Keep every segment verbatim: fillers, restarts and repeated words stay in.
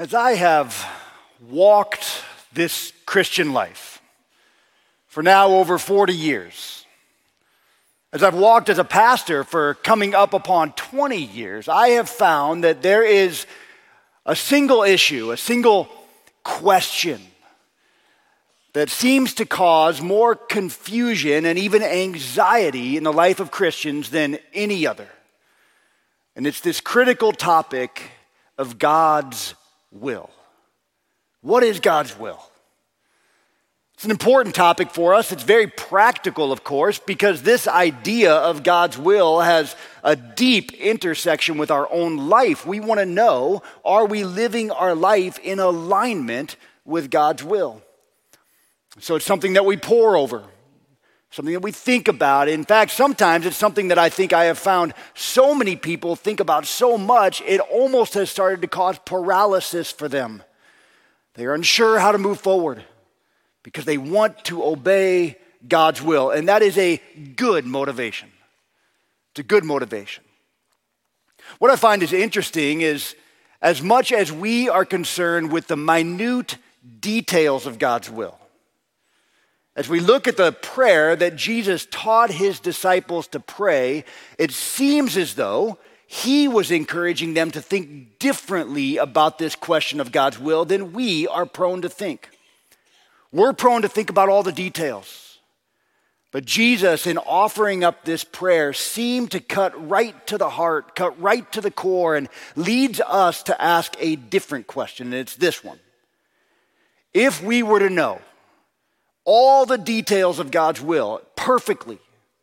As I have walked this Christian life for now over forty years, as I've walked as a pastor for coming up upon twenty years, I have found that there is a single issue, a single question that seems to cause more confusion and even anxiety in the life of Christians than any other. And it's this critical topic of God's will. What is God's will? It's an important topic for us. It's very practical, of course, because this idea of God's will has a deep intersection with our own life. We want to know, are we living our life in alignment with God's will? So it's something that we pore over, something that we think about. In fact, sometimes it's something that I think I have found so many people think about so much, it almost has started to cause paralysis for them. They are unsure how to move forward because they want to obey God's will. And that is a good motivation. It's a good motivation. What I find is interesting is as much as we are concerned with the minute details of God's will, as we look at the prayer that Jesus taught his disciples to pray, it seems as though he was encouraging them to think differently about this question of God's will than we are prone to think. We're prone to think about all the details. But Jesus, in offering up this prayer, seemed to cut right to the heart, cut right to the core, and leads us to ask a different question, and it's this one. If we were to know all the details of God's will perfectly,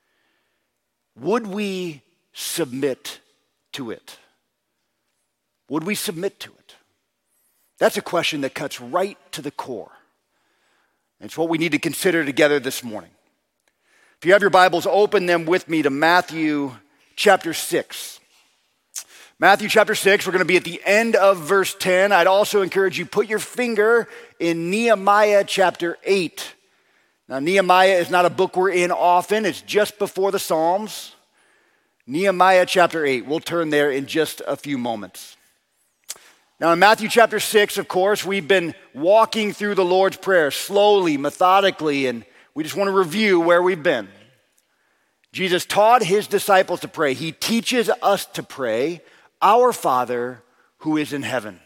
would we submit to it? Would we submit to it? That's a question that cuts right to the core. It's what we need to consider together this morning. If you have your Bibles, open them with me to Matthew chapter six. Matthew chapter six, we're going to be at the end of verse ten. I'd also encourage you, put your finger in Nehemiah chapter eight. Now, Nehemiah is not a book we're in often. It's just before the Psalms. Nehemiah chapter eight. We'll turn there in just a few moments. Now, in Matthew chapter six, of course, we've been walking through the Lord's Prayer slowly, methodically, and we just want to review where we've been. Jesus taught his disciples to pray. He teaches us to pray, Our Father who is in heaven.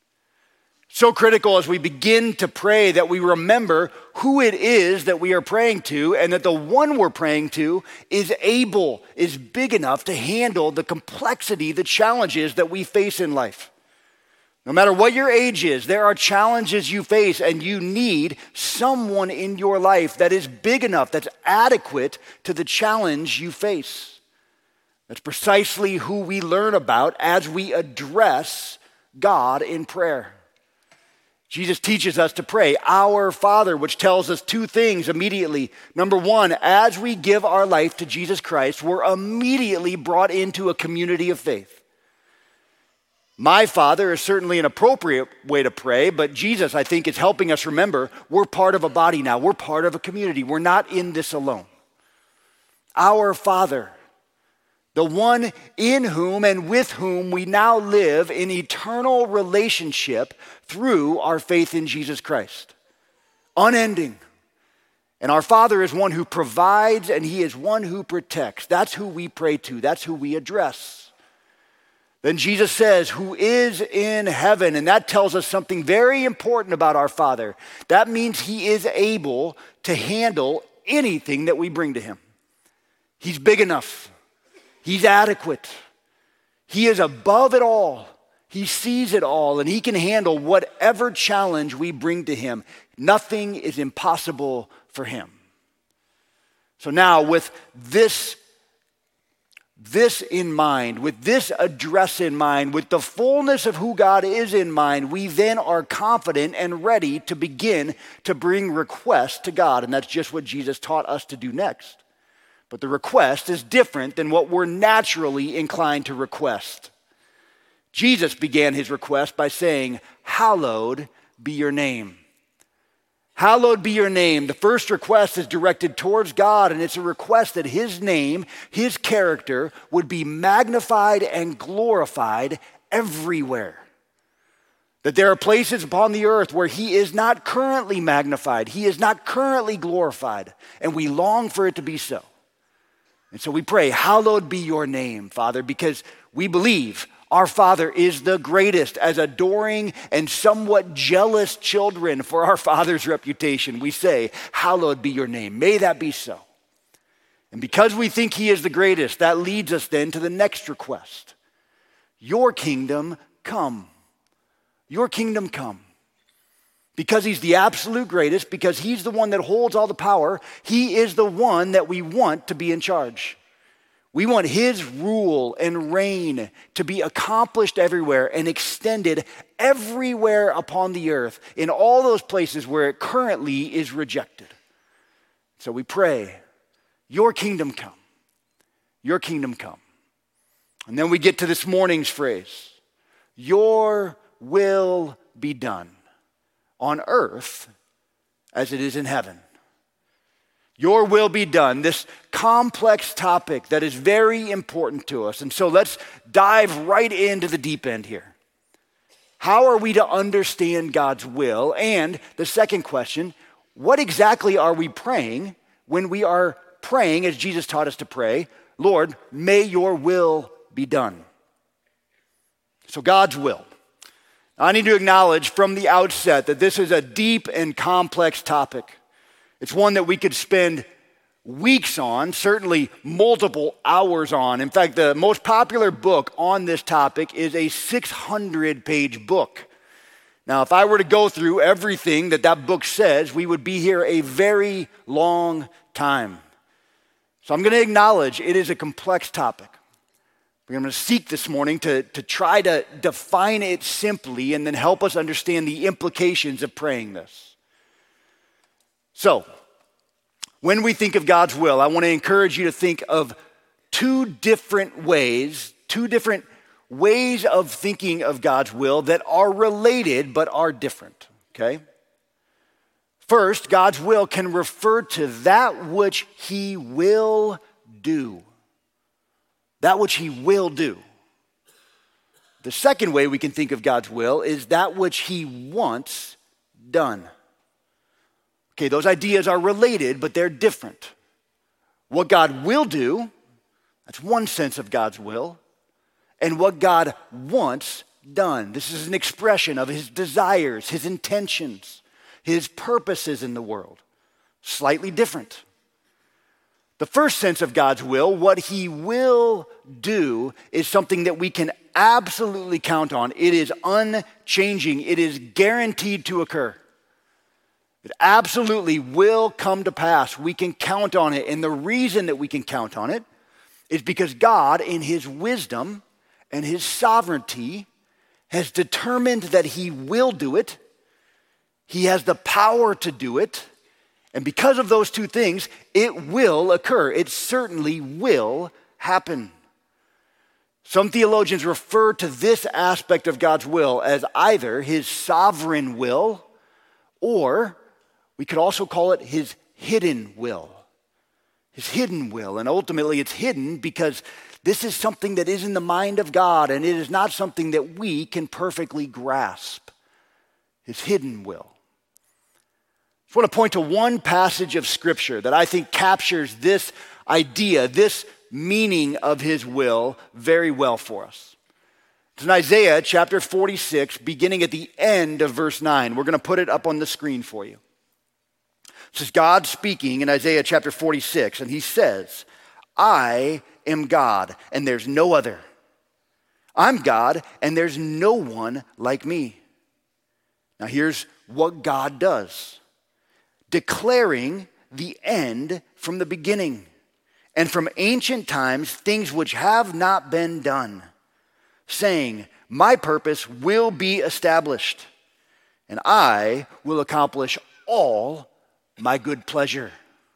So critical as we begin to pray that we remember who it is that we are praying to and that the one we're praying to is able, is big enough to handle the complexity, the challenges that we face in life. No matter what your age is, there are challenges you face and you need someone in your life that is big enough, that's adequate to the challenge you face. That's precisely who we learn about as we address God in prayer. Jesus teaches us to pray, Our Father, which tells us two things immediately. Number one, as we give our life to Jesus Christ, we're immediately brought into a community of faith. My Father is certainly an appropriate way to pray, but Jesus, I think, is helping us remember we're part of a body now. We're part of a community. We're not in this alone. Our Father, the one in whom and with whom we now live in eternal relationship through our faith in Jesus Christ. Unending. And our Father is one who provides and he is one who protects. That's who we pray to. That's who we address. Then Jesus says, who is in heaven. And that tells us something very important about our Father. That means he is able to handle anything that we bring to him. He's big enough. He's adequate. He is above it all. He sees it all, and he can handle whatever challenge we bring to him. Nothing is impossible for him. So now, with this, this in mind, with this address in mind, with the fullness of who God is in mind, we then are confident and ready to begin to bring requests to God. And that's just what Jesus taught us to do next. But the request is different than what we're naturally inclined to request. Jesus began his request by saying, hallowed be your name. Hallowed be your name. The first request is directed towards God, and it's a request that his name, his character, would be magnified and glorified everywhere. That there are places upon the earth where he is not currently magnified, he is not currently glorified, and we long for it to be so. And so we pray, hallowed be your name, Father, because we believe our Father is the greatest. As adoring and somewhat jealous children for our Father's reputation, we say, hallowed be your name. May that be so. And because we think he is the greatest, that leads us then to the next request. Your kingdom come. Your kingdom come. Because he's the absolute greatest, because he's the one that holds all the power, he is the one that we want to be in charge. We want his rule and reign to be accomplished everywhere and extended everywhere upon the earth, in all those places where it currently is rejected. So we pray, your kingdom come. Your kingdom come. And then we get to this morning's phrase, your will be done on earth as it is in heaven. Your will be done, this complex topic that is very important to us. And so let's dive right into the deep end here. How are we to understand God's will? And the second question, what exactly are we praying when we are praying, as Jesus taught us to pray, Lord, may your will be done? So God's will. I need to acknowledge from the outset that this is a deep and complex topic. It's one that we could spend weeks on, certainly multiple hours on. In fact, the most popular book on this topic is a six hundred page book. Now, if I were to go through everything that that book says, we would be here a very long time. So I'm going to acknowledge it is a complex topic. We're going to seek this morning to, to try to define it simply and then help us understand the implications of praying this. So, when we think of God's will, I want to encourage you to think of two different ways, two different ways of thinking of God's will that are related but are different, okay? First, God's will can refer to that which he will do. That which he will do. The second way we can think of God's will is that which he wants done. Okay, those ideas are related, but they're different. What God will do, that's one sense of God's will, and what God wants done. This is an expression of his desires, his intentions, his purposes in the world. Slightly different. The first sense of God's will, what he will do, is something that we can absolutely count on. It is unchanging. It is guaranteed to occur. It absolutely will come to pass. We can count on it. And the reason that we can count on it is because God, in his wisdom and his sovereignty, has determined that he will do it. He has the power to do it. And because of those two things, it will occur. It certainly will happen. Some theologians refer to this aspect of God's will as either his sovereign will, or we could also call it his hidden will. His hidden will. And ultimately it's hidden because this is something that is in the mind of God, and it is not something that we can perfectly grasp. His hidden will. I just want to point to one passage of Scripture that I think captures this idea, this meaning of his will very well for us. It's in Isaiah chapter forty-six, beginning at the end of verse nine. We're going to put it up on the screen for you. This is God speaking in Isaiah chapter forty-six, and he says, I am God, and there's no other. I'm God, and there's no one like me. Now here's what God does. Declaring the end from the beginning, and from ancient times things which have not been done, saying, my purpose will be established, and I will accomplish all my good pleasure.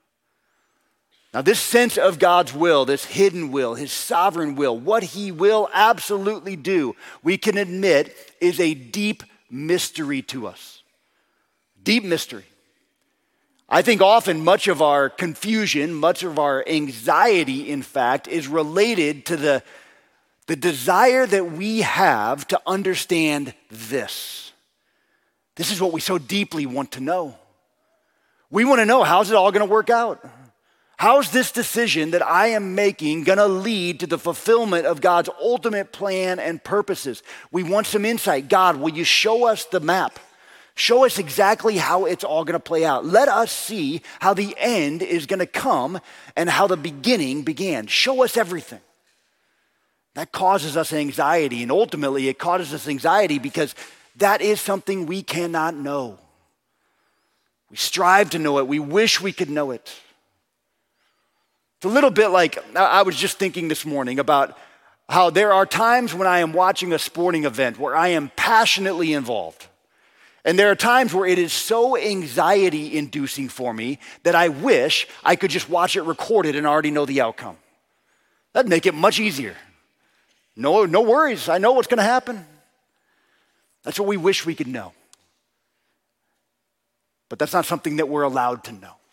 Now this sense of God's will, this hidden will, his sovereign will, what he will absolutely do, we can admit is a deep mystery to us. Deep mystery. I think often much of our confusion, much of our anxiety, in fact, is related to the, the desire that we have to understand this. This is what we so deeply want to know. We want to know, how's it all going to work out? How's this decision that I am making going to lead to the fulfillment of God's ultimate plan and purposes? We want some insight. God, will you show us the map? Show us exactly how it's all going to play out. Let us see how the end is going to come and how the beginning began. Show us everything. That causes us anxiety, and ultimately it causes us anxiety because that is something we cannot know. We strive to know it. We wish we could know it. It's a little bit like, I was just thinking this morning about how there are times when I am watching a sporting event where I am passionately involved. And there are times where it is so anxiety-inducing for me that I wish I could just watch it recorded and already know the outcome. That'd make it much easier. No, no worries. I know what's going to happen. That's what we wish we could know. But that's not something that we're allowed to know.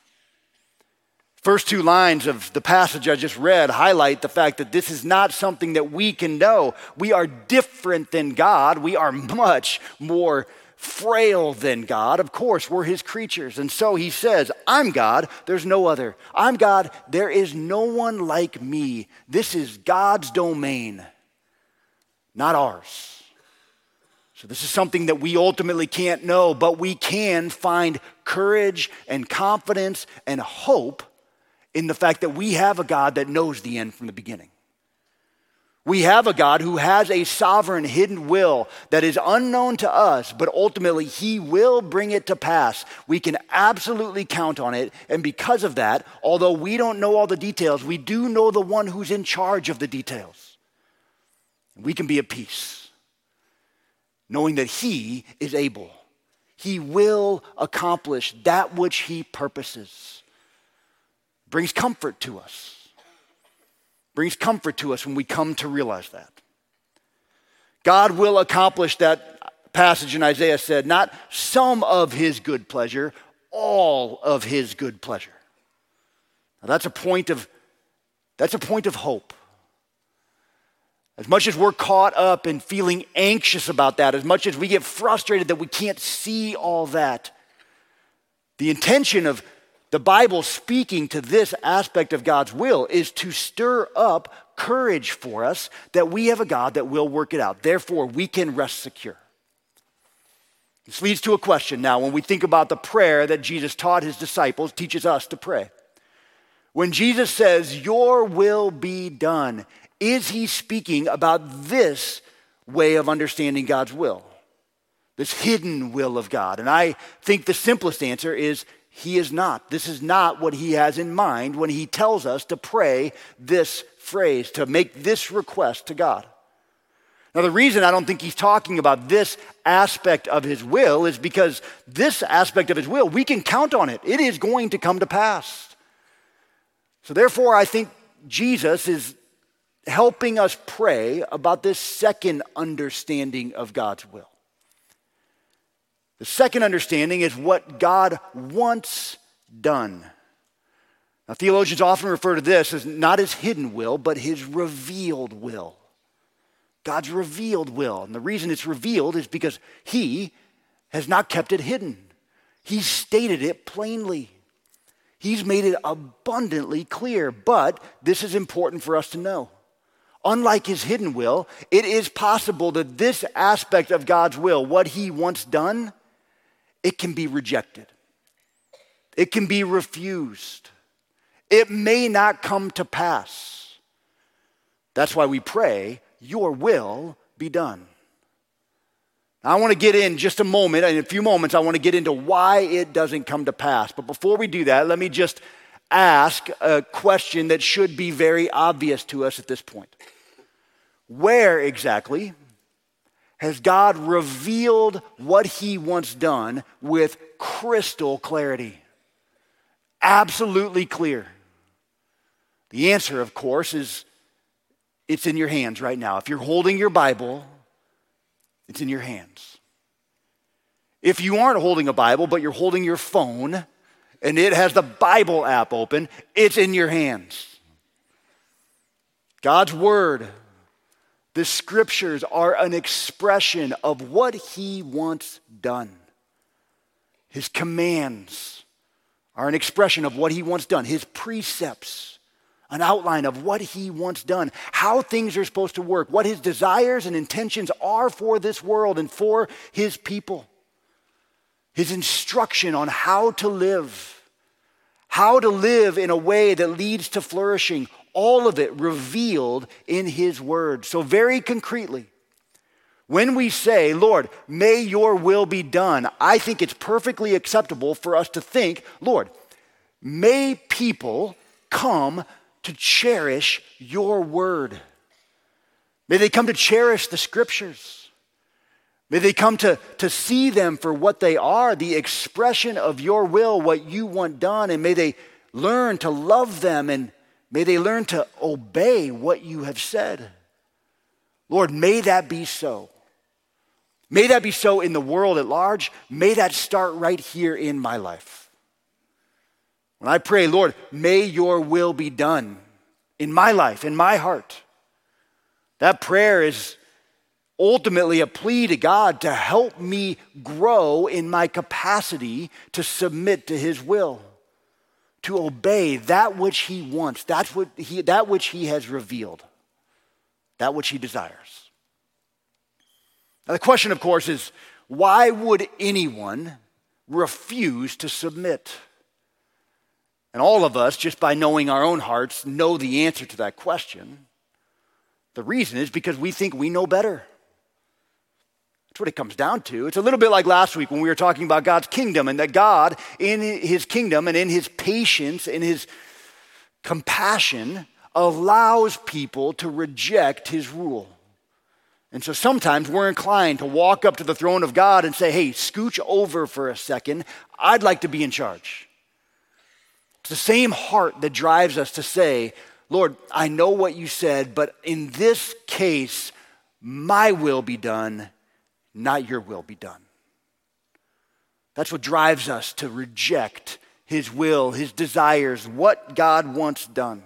First two lines of the passage I just read highlight the fact that this is not something that we can know. We are different than God. We are much more frail than God. Of course, we're his creatures. And so he says, I'm God, there's no other. I'm God, there is no one like me. This is God's domain, not ours. So this is something that we ultimately can't know, but we can find courage and confidence and hope in the fact that we have a God that knows the end from the beginning. We have a God who has a sovereign hidden will that is unknown to us, but ultimately he will bring it to pass. We can absolutely count on it, and because of that, although we don't know all the details, we do know the one who's in charge of the details. We can be at peace, knowing that he is able. He will accomplish that which he purposes. Brings comfort to us. Brings comfort to us when we come to realize that. God will accomplish that passage in Isaiah said, not some of his good pleasure, all of his good pleasure. Now that's a point of, that's a point of hope. As much as we're caught up in feeling anxious about that, as much as we get frustrated that we can't see all that, the intention of the Bible speaking to this aspect of God's will is to stir up courage for us that we have a God that will work it out. Therefore, we can rest secure. This leads to a question now when we think about the prayer that Jesus taught his disciples, teaches us to pray. When Jesus says, your will be done, is he speaking about this way of understanding God's will? This hidden will of God? And I think the simplest answer is he is not. This is not what he has in mind when he tells us to pray this phrase, to make this request to God. Now, the reason I don't think he's talking about this aspect of his will is because this aspect of his will, we can count on it. It is going to come to pass. So therefore, I think Jesus is helping us pray about this second understanding of God's will. The second understanding is what God wants done. Now, theologians often refer to this as not his hidden will, but his revealed will. God's revealed will. And the reason it's revealed is because he has not kept it hidden. He's stated it plainly. He's made it abundantly clear. But this is important for us to know. Unlike his hidden will, it is possible that this aspect of God's will, what he wants done, it can be rejected. It can be refused. It may not come to pass. That's why we pray, your will be done. Now, I want to get in just a moment, in a few moments, I want to get into why it doesn't come to pass. But before we do that, let me just ask a question that should be very obvious to us at this point. Where exactly has God revealed what he wants done with crystal clarity? Absolutely clear. The answer, of course, is it's in your hands right now. If you're holding your Bible, it's in your hands. If you aren't holding a Bible, but you're holding your phone and it has the Bible app open, it's in your hands. God's word, the scriptures are an expression of what he wants done. His commands are an expression of what he wants done. His precepts, an outline of what he wants done, how things are supposed to work, what his desires and intentions are for this world and for his people. His instruction on how to live, how to live in a way that leads to flourishing, all of it revealed in his word. So very concretely, when we say, Lord, may your will be done, I think it's perfectly acceptable for us to think, Lord, may people come to cherish your word. May they come to cherish the scriptures. May they come to, to see them for what they are, the expression of your will, what you want done, and may they learn to love them, and may they learn to obey what you have said. Lord, may that be so. May that be so in the world at large. May that start right here in my life. When I pray, Lord, may your will be done in my life, in my heart, that prayer is ultimately a plea to God to help me grow in my capacity to submit to his will, to obey that which he wants, that's what he, that which he has revealed, that which he desires. Now, the question, of course, is why would anyone refuse to submit? And all of us, just by knowing our own hearts, know the answer to that question. The reason is because we think we know better. That's what it comes down to. It's a little bit like last week when we were talking about God's kingdom, and that God, in his kingdom and in his patience, in his compassion, allows people to reject his rule. And so sometimes we're inclined to walk up to the throne of God and say, hey, scooch over for a second. I'd like to be in charge. It's the same heart that drives us to say, Lord, I know what you said, but in this case, my will be done, not your will be done. That's what drives us to reject his will, his desires, what God wants done.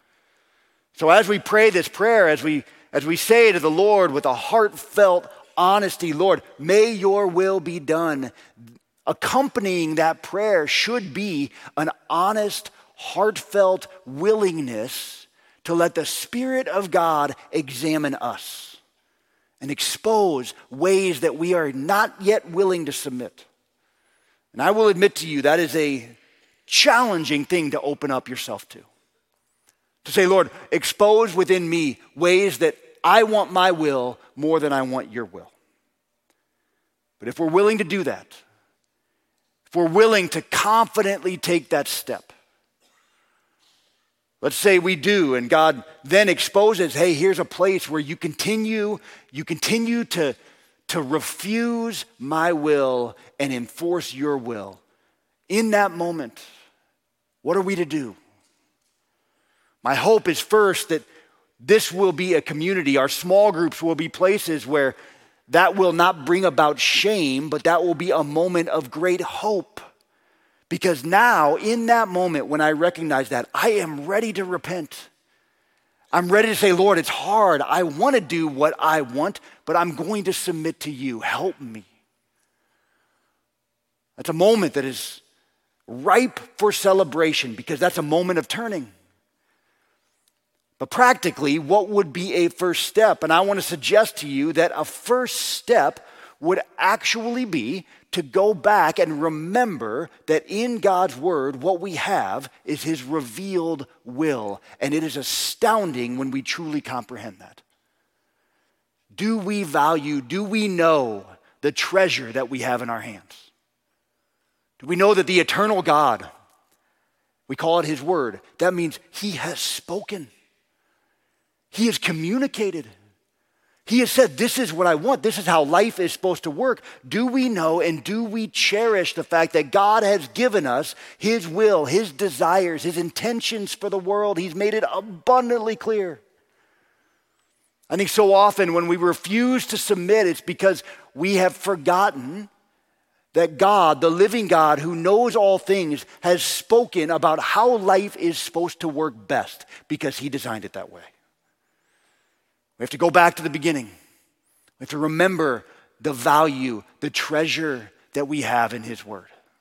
So as we pray this prayer, as we As we say to the Lord with a heartfelt honesty, Lord, may your will be done. Accompanying that prayer should be an honest, heartfelt willingness to let the Spirit of God examine us and expose ways that we are not yet willing to submit. And I will admit to you, that is a challenging thing to open up yourself to. To say, Lord, expose within me ways that I want my will more than I want your will. But if we're willing to do that, if we're willing to confidently take that step, let's say we do, and God then exposes, hey, here's a place where you continue, you continue to, to refuse my will and enforce your will. In that moment, what are we to do? My hope is first that this will be a community. Our small groups will be places where that will not bring about shame, but that will be a moment of great hope. Because now, in that moment, when I recognize that, I am ready to repent. I'm ready to say, Lord, it's hard. I want to do what I want, but I'm going to submit to you. Help me. That's a moment that is ripe for celebration because that's a moment of turning. But practically, what would be a first step? And I want to suggest to you that a first step would actually be to go back and remember that in God's word, what we have is his revealed will. And it is astounding when we truly comprehend that. Do we value, do we know the treasure that we have in our hands? Do we know that the eternal God, we call it his word, that means he has spoken. He has communicated. He has said, this is what I want. This is how life is supposed to work. Do we know and do we cherish the fact that God has given us his will, his desires, his intentions for the world? He's made it abundantly clear. I think so often when we refuse to submit, it's because we have forgotten that God, the living God who knows all things, has spoken about how life is supposed to work best because he designed it that way. We have to go back to the beginning. We have to remember the value, the treasure that we have in his word.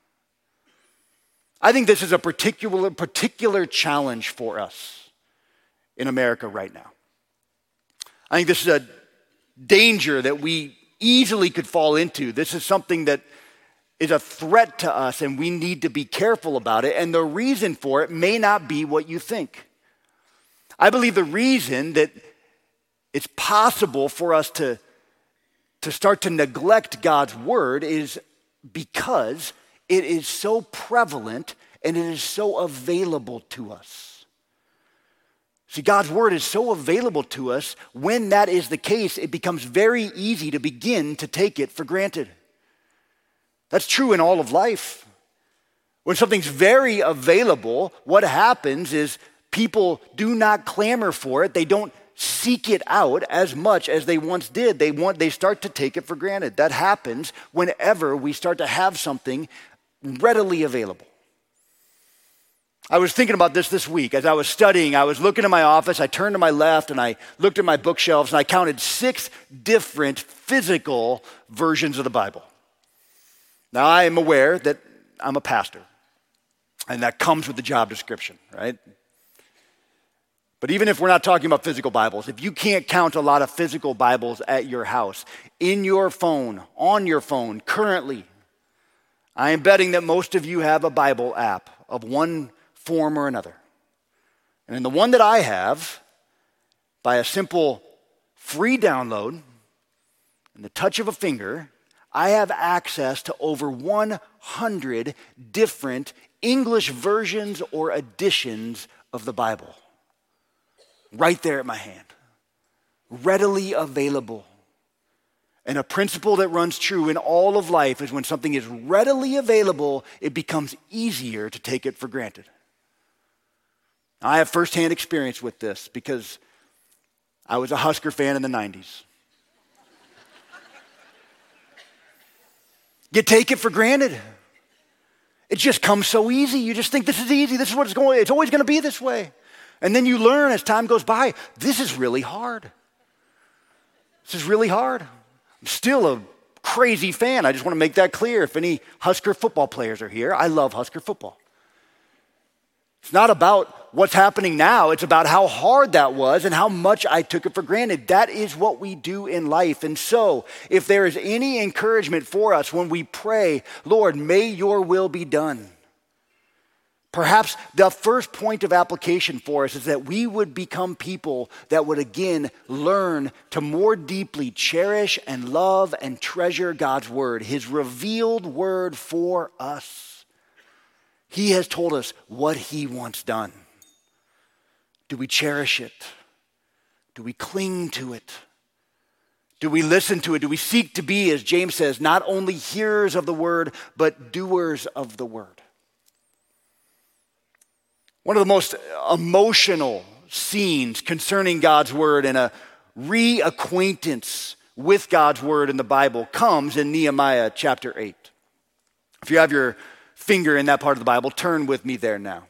I think this is a particular, particular challenge for us in America right now. I think this is a danger that we easily could fall into. This is something that is a threat to us, and we need to be careful about it. And the reason for it may not be what you think. I believe the reason that it's possible for us to, to start to neglect God's word is because it is so prevalent and it is so available to us. See, God's word is so available to us. When that is the case, it becomes very easy to begin to take it for granted. That's true in all of life. When something's very available, what happens is people do not clamor for it. They don't seek it out as much as they once did. They want, they start to take it for granted. That happens whenever we start to have something readily available. I was thinking about this this week. As I was studying, I was looking in my office, I turned to my left and I looked at my bookshelves and I counted six different physical versions of the Bible. Now, I am aware that I'm a pastor, and that comes with the job description, right? But even if we're not talking about physical Bibles, if you can't count a lot of physical Bibles at your house, in your phone, on your phone, currently, I am betting that most of you have a Bible app of one form or another. And in the one that I have, by a simple free download and the touch of a finger, I have access to over one hundred different English versions or editions of the Bible. Right there at my hand. Readily available. And a principle that runs true in all of life is when something is readily available, it becomes easier to take it for granted. Now, I have firsthand experience with this because I was a Husker fan in the nineties. You take it for granted. It just comes so easy. You just think this is easy. This is what it's going. It's always going to be this way. And then you learn as time goes by, this is really hard. This is really hard. I'm still a crazy fan. I just want to make that clear. If any Husker football players are here, I love Husker football. It's not about what's happening now. It's about how hard that was and how much I took it for granted. That is what we do in life. And so, if there is any encouragement for us when we pray, Lord, may your will be done. Perhaps the first point of application for us is that we would become people that would again learn to more deeply cherish and love and treasure God's word, his revealed word for us. He has told us what he wants done. Do we cherish it? Do we cling to it? Do we listen to it? Do we seek to be, as James says, not only hearers of the word, but doers of the word? One of the most emotional scenes concerning God's word and a reacquaintance with God's word in the Bible comes in Nehemiah chapter eight. If you have your finger in that part of the Bible, turn with me there now.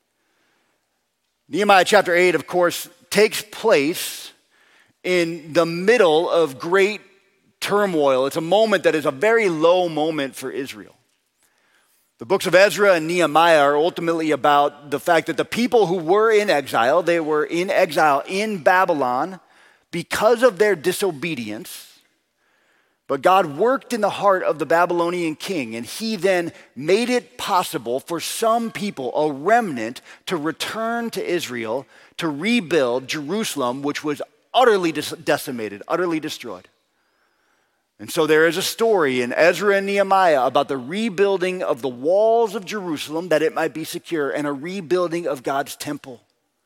Nehemiah chapter eight, of course, takes place in the middle of great turmoil. It's a moment that is a very low moment for Israel. The books of Ezra and Nehemiah are ultimately about the fact that the people who were in exile, they were in exile in Babylon because of their disobedience. But God worked in the heart of the Babylonian king, and he then made it possible for some people, a remnant, to return to Israel, to rebuild Jerusalem, which was utterly decimated, utterly destroyed. And so there is a story in Ezra and Nehemiah about the rebuilding of the walls of Jerusalem that it might be secure, and a rebuilding of God's temple.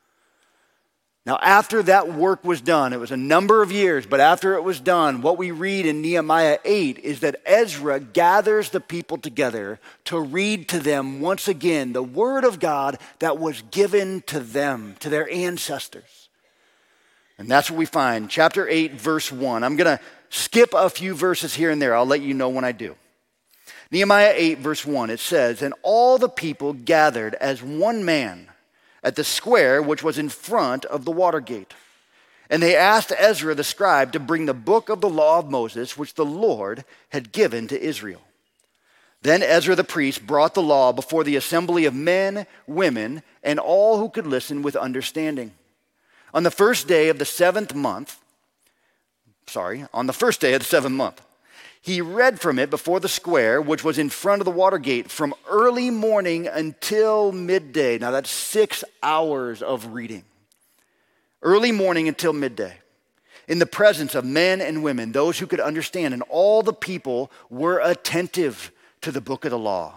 Now, after that work was done, it was a number of years, but after it was done, what we read in Nehemiah eight is that Ezra gathers the people together to read to them once again the word of God that was given to them, to their ancestors. And that's what we find, chapter eight, verse one. I'm going to skip a few verses here and there. I'll let you know when I do. Nehemiah eight, verse one, it says, "And all the people gathered as one man at the square which was in front of the water gate. And they asked Ezra the scribe to bring the book of the law of Moses, which the Lord had given to Israel. Then Ezra the priest brought the law before the assembly of men, women, and all who could listen with understanding. On the first day of the seventh month, sorry, on the first day of the seventh month, he read from it before the square, which was in front of the water gate, from early morning until midday. Now that's six hours of reading. Early morning until midday. In the presence of men and women, those who could understand, and all the people were attentive to the book of the law.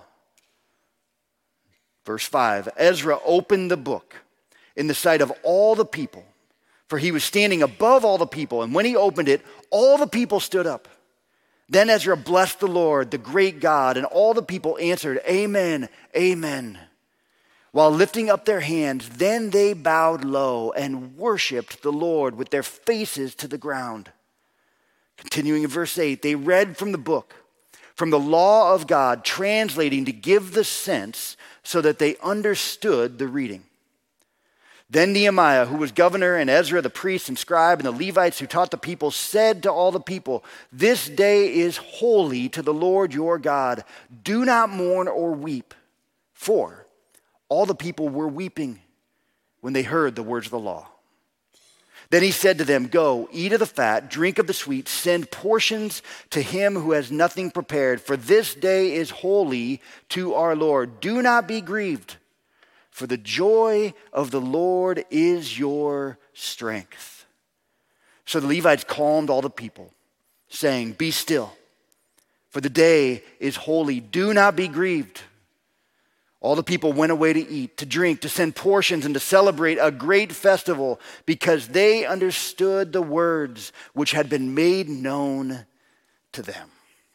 Verse five, Ezra opened the book in the sight of all the people, for he was standing above all the people, and when he opened it, all the people stood up. Then Ezra blessed the Lord, the great God, and all the people answered, Amen, Amen. While lifting up their hands, then they bowed low and worshiped the Lord with their faces to the ground. Continuing in verse eight, they read from the book, from the law of God, translating to give the sense so that they understood the reading. Then Nehemiah, who was governor, and Ezra the priest and scribe, and the Levites who taught the people, said to all the people, This day is holy to the Lord your God. Do not mourn or weep. For all the people were weeping when they heard the words of the law. Then he said to them, Go, eat of the fat, drink of the sweet, send portions to him who has nothing prepared, for this day is holy to our Lord. Do not be grieved, for the joy of the Lord is your strength. So the Levites calmed all the people, saying, Be still, for the day is holy. Do not be grieved. All the people went away to eat, to drink, to send portions, and to celebrate a great festival, because they understood the words which had been made known to them.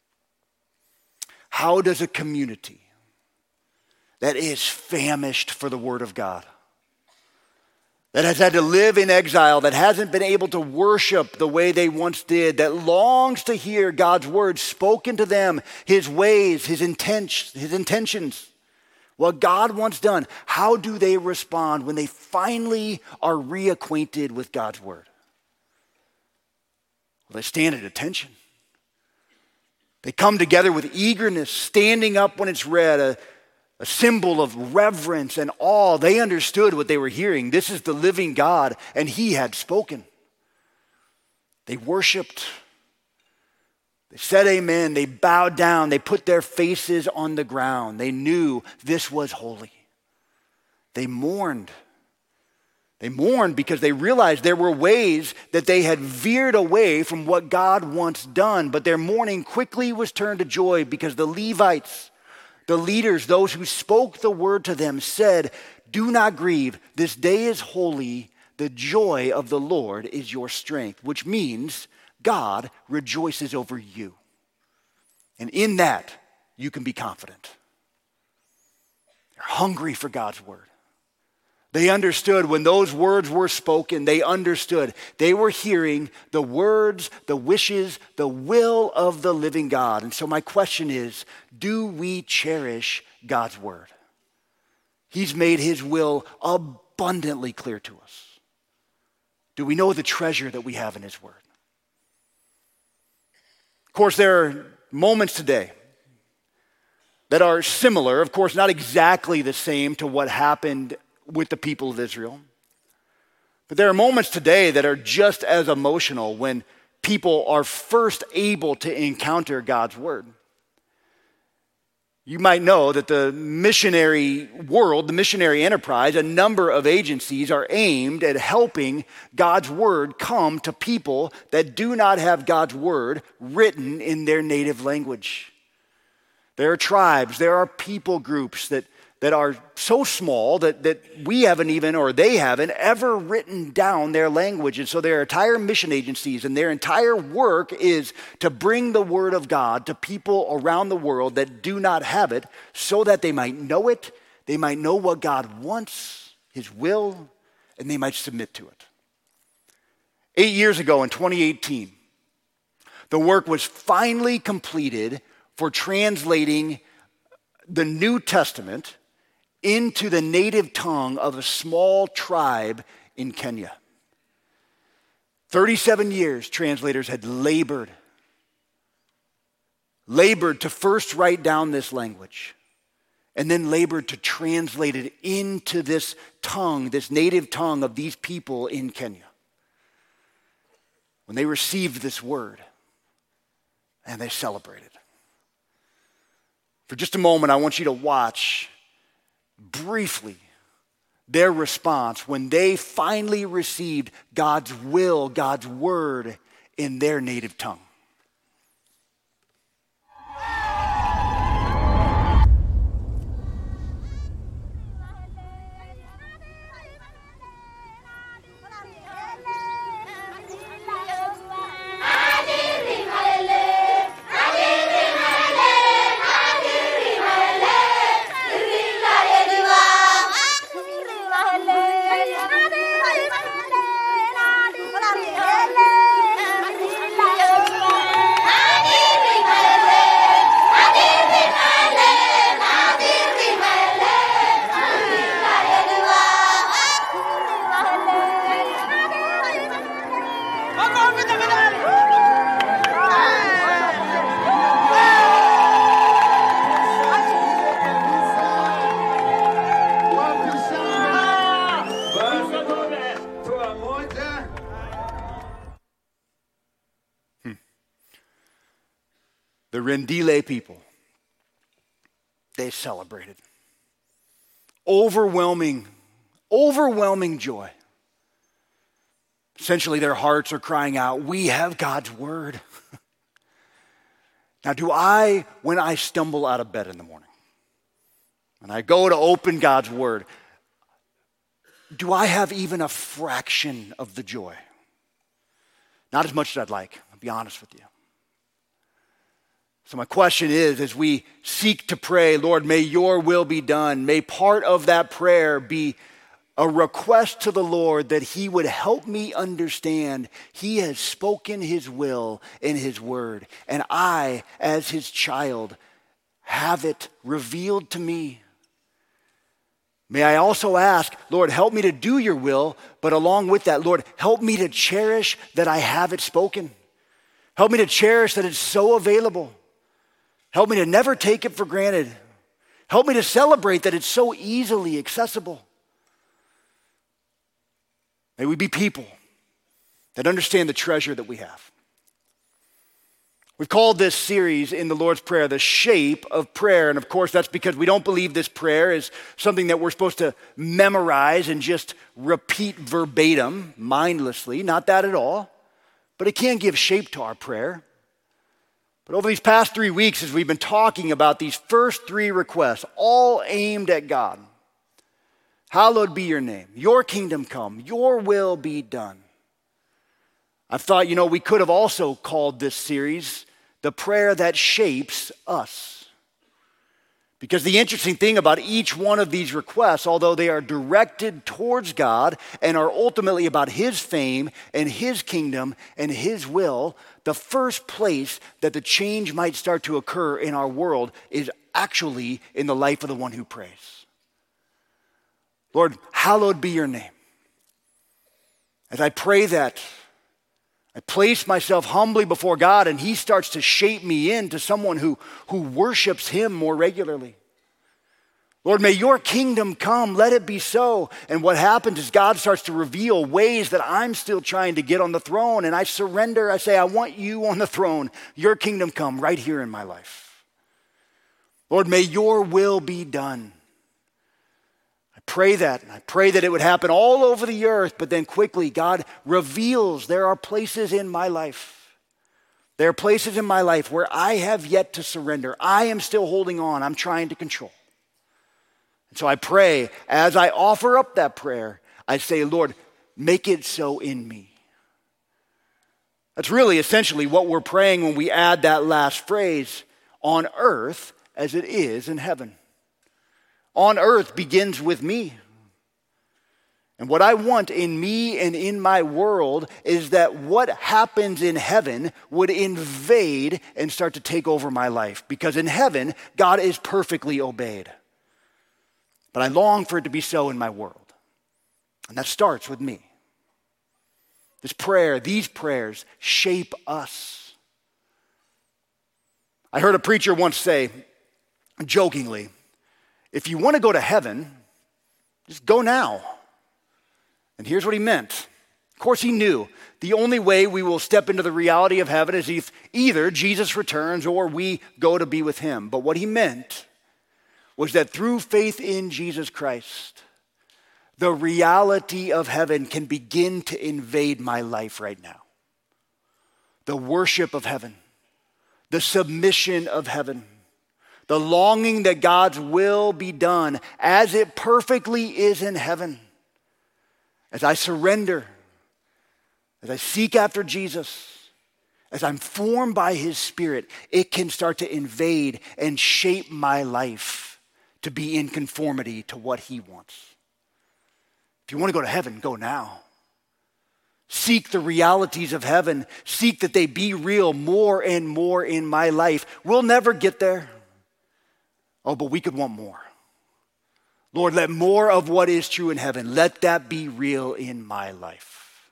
How does a community that is famished for the word of God, that has had to live in exile, that hasn't been able to worship the way they once did, that longs to hear God's word spoken to them, his ways, his intent, his intentions, what God wants done, how do they respond when they finally are reacquainted with God's word? Well, they stand at attention. They come together with eagerness, standing up when it's read, a, a symbol of reverence and awe. They understood what they were hearing. This is the living God, and he had spoken. They worshiped. They said amen. They bowed down. They put their faces on the ground. They knew this was holy. They mourned. They mourned because they realized there were ways that they had veered away from what God once done, but their mourning quickly was turned to joy because the Levites, the leaders, those who spoke the word to them, said, Do not grieve. This day is holy. The joy of the Lord is your strength, which means God rejoices over you. And in that, you can be confident. They're hungry for God's word. They understood when those words were spoken, they understood. They were hearing the words, the wishes, the will of the living God. And so my question is, do we cherish God's word? He's made his will abundantly clear to us. Do we know the treasure that we have in his word? Of course, there are moments today that are similar, of course, not exactly the same to what happened with the people of Israel. But there are moments today that are just as emotional when people are first able to encounter God's word. You might know that the missionary world, the missionary enterprise, a number of agencies are aimed at helping God's word come to people that do not have God's word written in their native language. There are tribes, there are people groups that, that are so small that, that we haven't even, or they haven't, ever written down their language. And so their entire mission agencies and their entire work is to bring the word of God to people around the world that do not have it, so that they might know it, they might know what God wants, his will, and they might submit to it. Eight years ago in twenty eighteen, the work was finally completed for translating the New Testament into the native tongue of a small tribe in Kenya. thirty-seven years translators had labored, labored to first write down this language and then labored to translate it into this tongue, this native tongue of these people in Kenya. When they received this word, and they celebrated. For just a moment, I want you to watch briefly their response when they finally received God's will, God's word in their native tongue. The Rendile people, they celebrated. Overwhelming, overwhelming joy. Essentially, their hearts are crying out, we have God's word. Now, do I, when I stumble out of bed in the morning, and I go to open God's word, do I have even a fraction of the joy? Not as much as I'd like, I'll be honest with you. So my question is, as we seek to pray, Lord, may your will be done. May part of that prayer be a request to the Lord that he would help me understand he has spoken his will in his word. And I, as his child, have it revealed to me. May I also ask, Lord, help me to do your will, but along with that, Lord, help me to cherish that I have it spoken. Help me to cherish that it's so available. Help me to never take it for granted. Help me to celebrate that it's so easily accessible. May we be people that understand the treasure that we have. We've called this series in the Lord's Prayer, The Shape of Prayer. And of course, that's because we don't believe this prayer is something that we're supposed to memorize and just repeat verbatim, mindlessly. Not that at all. But it can give shape to our prayer. But over these past three weeks, as we've been talking about these first three requests, all aimed at God. Hallowed be your name. Your kingdom come. Your will be done. I thought, you know, we could have also called this series the prayer that shapes us. Because the interesting thing about each one of these requests, although they are directed towards God and are ultimately about his fame and his kingdom and his will, the first place that the change might start to occur in our world is actually in the life of the one who prays. Lord, hallowed be your name. As I pray that, I place myself humbly before God and he starts to shape me into someone who, who worships him more regularly. Lord, may your kingdom come, let it be so. And what happens is God starts to reveal ways that I'm still trying to get on the throne, and I surrender. I say, I want you on the throne. Your kingdom come right here in my life. Lord, may your will be done. I pray that, and I pray that it would happen all over the earth, but then quickly God reveals there are places in my life. There are places in my life where I have yet to surrender. I am still holding on. I'm trying to control. And so I pray, as I offer up that prayer, I say, Lord, make it so in me. That's really essentially what we're praying when we add that last phrase, on earth as it is in heaven. On earth begins with me. And what I want in me and in my world is that what happens in heaven would invade and start to take over my life. Because in heaven, God is perfectly obeyed. But I long for it to be so in my world. And that starts with me. This prayer, these prayers shape us. I heard a preacher once say, jokingly, if you want to go to heaven, just go now. And here's what he meant. Of course, he knew the only way we will step into the reality of heaven is if either Jesus returns or we go to be with him. But what he meant was that through faith in Jesus Christ, the reality of heaven can begin to invade my life right now. The worship of heaven, the submission of heaven, the longing that God's will be done as it perfectly is in heaven. As I surrender, as I seek after Jesus, as I'm formed by his Spirit, it can start to invade and shape my life to be in conformity to what he wants. If you want to go to heaven, go now. Seek the realities of heaven. Seek that they be real more and more in my life. We'll never get there. Oh, but we could want more. Lord, let more of what is true in heaven, let that be real in my life.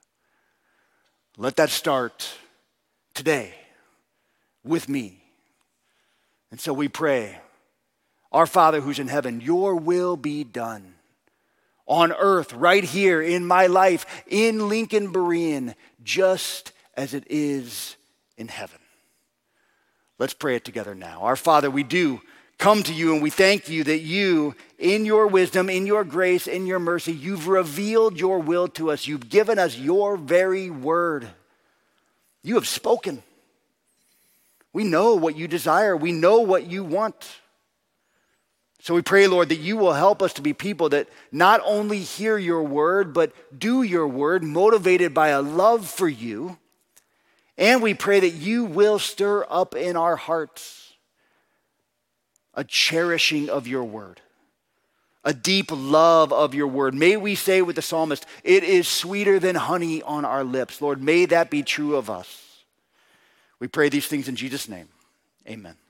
Let that start today with me. And so we pray, our Father who's in heaven, your will be done on earth, right here in my life, in Lincoln Berean, just as it is in heaven. Let's pray it together now. Our Father, we do come to you and we thank you that you, in your wisdom, in your grace, in your mercy, you've revealed your will to us. You've given us your very word. You have spoken. We know what you desire. We know what you want. So we pray, Lord, that you will help us to be people that not only hear your word, but do your word, motivated by a love for you. And we pray that you will stir up in our hearts a cherishing of your word, a deep love of your word. May we say with the psalmist, it is sweeter than honey on our lips. Lord, may that be true of us. We pray these things in Jesus' name. Amen.